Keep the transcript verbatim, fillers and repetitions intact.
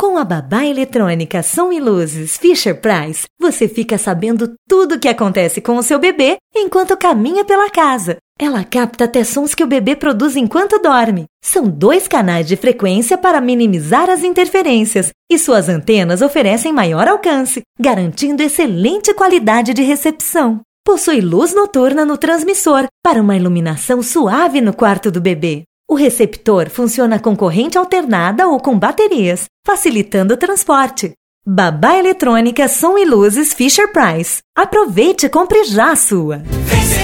Com a babá eletrônica Som e Luzes Fisher-Price, você fica sabendo tudo o que acontece com o seu bebê enquanto caminha pela casa. Ela capta até sons que o bebê produz enquanto dorme. São dois canais de frequência para minimizar as interferências e suas antenas oferecem maior alcance, garantindo excelente qualidade de recepção. Possui luz noturna no transmissor para uma iluminação suave no quarto do bebê. O receptor funciona com corrente alternada ou com baterias, facilitando o transporte. Babá eletrônica Som e Luzes Fisher-Price. Aproveite e compre já a sua!